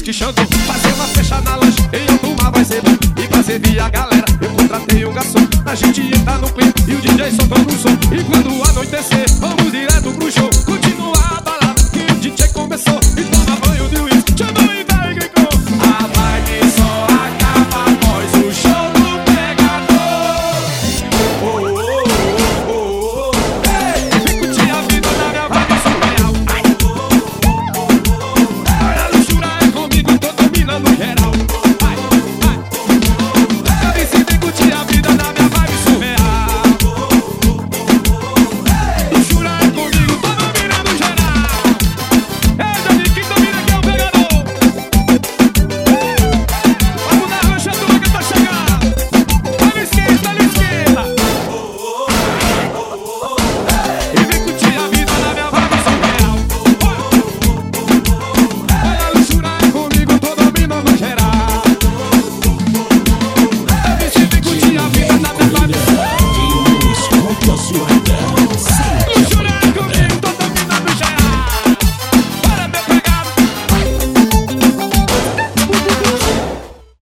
uísque Xandão. Fazer uma festa na lanche, em alto mar vai ser bom. E pra servir a galera, eu contratei um garçom. A gente entra no clima e o DJ soltando o som. E quando anoitecer, vamos direto pro show. Continuar a balada que o DJ começou. E toma banho de uísque, Xandão e vai gringou. A vibe só acaba após o show do pegador. Vem curtir a vida na minha vibe surreal. A luxúria é comigo, tô dominando geral. Vem curtir a vida na minha vibe surreal. Luxúria é comigo, tô dominando geral. Davi, quem domina aqui é o pegador. Vamos na rancha, turma, que tá chegando. Olha a esquerda, olha a esquerda. E vem curtir a vida na minha vibe surreal. Olha a luxúria é comigo, tô dominando geral. Vem curtir a vida na minha vibe surreal. Escuta a sua ideia.